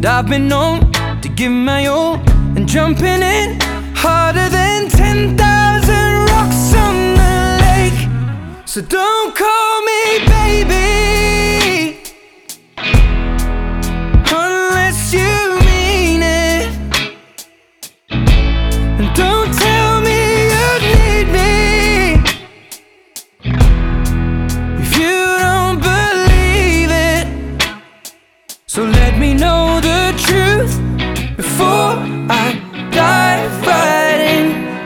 I've been known to give my all, and jumping in harder than 10,000 rocks on the lake. So don't call me baby unless you mean it, and don't tell me you need me if you don't believe it. So let me know